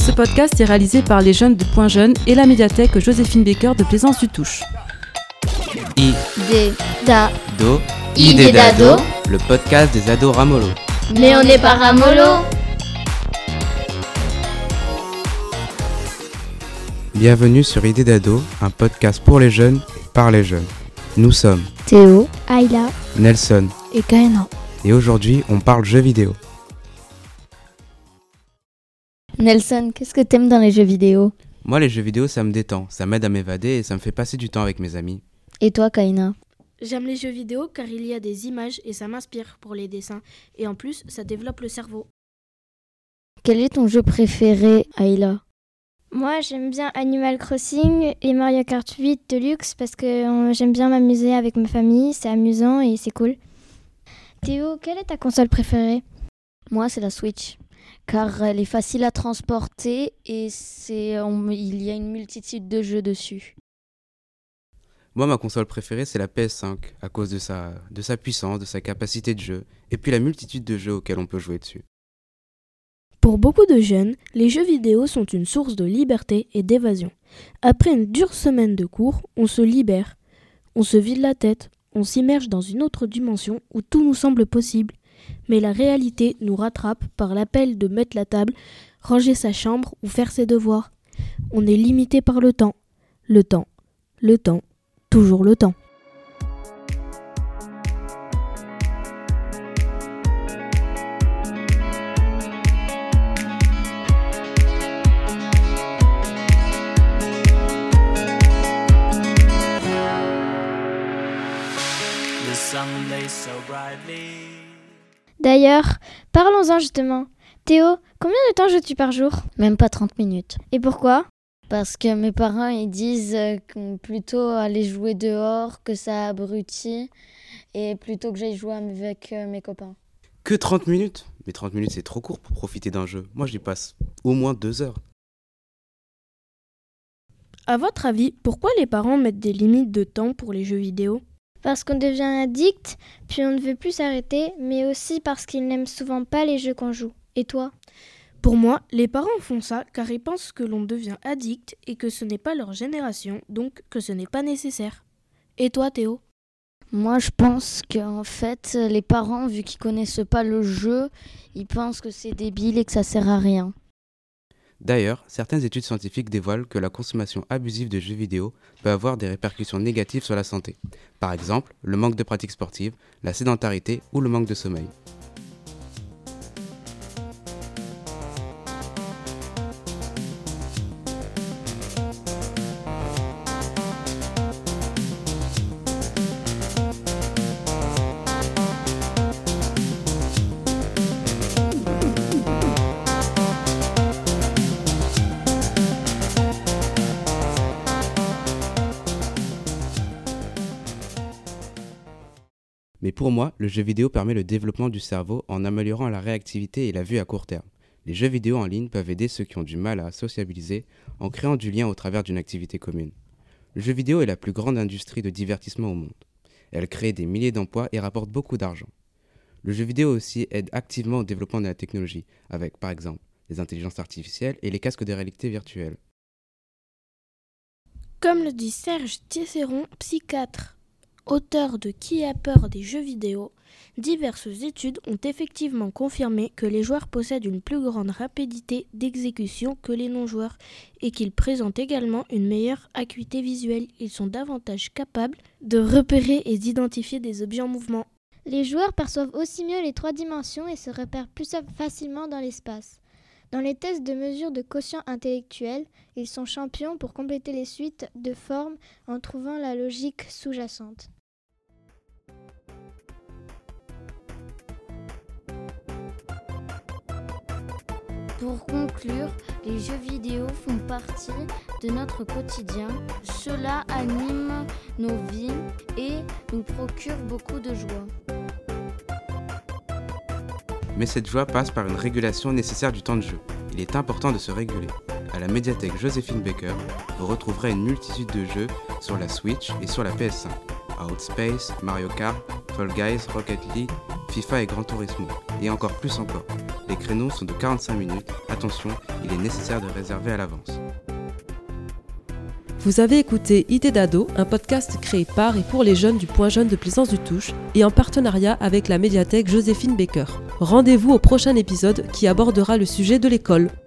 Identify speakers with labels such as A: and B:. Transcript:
A: Ce podcast est réalisé par les jeunes de Point Jeune et la médiathèque Joséphine Baker de Plaisance-du-Touche.
B: Idée d'ado,
C: le podcast des ados Ramolo.
B: mais on n'est pas Ramolo.
C: Bienvenue sur Idée d'ado, un podcast pour les jeunes, par les jeunes. Nous sommes
B: Théo, Ayla
C: Nelson
B: et Kaena.
C: et aujourd'hui on parle jeux vidéo.
B: Nelson, qu'est-ce que t'aimes dans les jeux vidéo?
C: Moi les jeux vidéo ça me détend, ça m'aide à m'évader et ça me fait passer du temps avec mes amis.
B: Et toi, Kaena?
D: J'aime les jeux vidéo car il y a des images et ça m'inspire pour les dessins. Et en plus, ça développe le cerveau.
B: Quel est ton jeu préféré, Ayla?
E: Moi, j'aime bien Animal Crossing et Mario Kart 8 Deluxe parce que j'aime bien m'amuser avec ma famille, c'est amusant et c'est cool. Théo, quelle est ta console préférée?
B: Moi, c'est la Switch, car elle est facile à transporter et il y a une multitude de jeux dessus.
C: Moi ma console préférée c'est la PS5 à cause de sa puissance, de sa capacité de jeu et puis la multitude de jeux auxquels on peut jouer dessus.
D: Pour beaucoup de jeunes, les jeux vidéo sont une source de liberté et d'évasion. Après une dure semaine de cours, on se libère. On se vide la tête, on s'immerge dans une autre dimension où tout nous semble possible. Mais la réalité nous rattrape par l'appel de mettre la table, ranger sa chambre ou faire ses devoirs. On est limité par le temps. Le temps. Toujours le temps.
E: D'ailleurs, parlons-en justement. Théo, combien de temps joues-tu par jour?
B: Même pas 30 minutes.
E: Et pourquoi?
B: Parce que mes parents ils disent plutôt aller jouer dehors, que ça abrutit, et plutôt que j'aille jouer avec mes copains.
C: Que 30 minutes? Mais 30 minutes c'est trop court pour profiter d'un jeu. Moi j'y passe au moins 2 heures.
D: À votre avis, pourquoi les parents mettent des limites de temps pour les jeux vidéo?
E: Parce qu'on devient addict, puis on ne veut plus s'arrêter, mais aussi parce qu'ils n'aiment souvent pas les jeux qu'on joue. Et toi?
D: Pour moi, les parents font ça car ils pensent que l'on devient addict et que ce n'est pas leur génération, donc que ce n'est pas nécessaire. Et toi, Théo?
B: Moi, je pense qu'en fait, les parents, vu qu'ils connaissent pas le jeu, ils pensent que c'est débile et que ça sert à rien.
C: D'ailleurs, certaines études scientifiques dévoilent que la consommation abusive de jeux vidéo peut avoir des répercussions négatives sur la santé. Par exemple, le manque de pratiques sportives, la sédentarité ou le manque de sommeil. Mais pour moi, le jeu vidéo permet le développement du cerveau en améliorant la réactivité et la vue à court terme. Les jeux vidéo en ligne peuvent aider ceux qui ont du mal à sociabiliser en créant du lien au travers d'une activité commune. Le jeu vidéo est la plus grande industrie de divertissement au monde. Elle crée des milliers d'emplois et rapporte beaucoup d'argent. Le jeu vidéo aussi aide activement au développement de la technologie, avec par exemple les intelligences artificielles et les casques de réalité virtuelle.
D: Comme le dit Serge Tisseron, psychiatre, auteur de Qui a peur des jeux vidéo, diverses études ont effectivement confirmé que les joueurs possèdent une plus grande rapidité d'exécution que les non-joueurs et qu'ils présentent également une meilleure acuité visuelle. Ils sont davantage capables de repérer et d'identifier des objets en mouvement.
E: Les joueurs perçoivent aussi mieux les 3 dimensions et se repèrent plus facilement dans l'espace. Dans les tests de mesure de quotient intellectuel, ils sont champions pour compléter les suites de formes en trouvant la logique sous-jacente.
B: Pour conclure, les jeux vidéo font partie de notre quotidien. Cela anime nos vies et nous procure beaucoup de joie.
C: Mais cette joie passe par une régulation nécessaire du temps de jeu. Il est important de se réguler. À la médiathèque Joséphine Baker, vous retrouverez une multitude de jeux sur la Switch et sur la PS5. Outspace, Mario Kart, Fall Guys, Rocket League, FIFA et Gran Turismo, et encore plus encore. Les créneaux sont de 45 minutes. Attention, il est nécessaire de réserver à l'avance.
A: Vous avez écouté Idées d'ado, un podcast créé par et pour les jeunes du Point Jeune de Plaisance-du-Touche et en partenariat avec la médiathèque Joséphine Baker. Rendez-vous au prochain épisode qui abordera le sujet de l'école.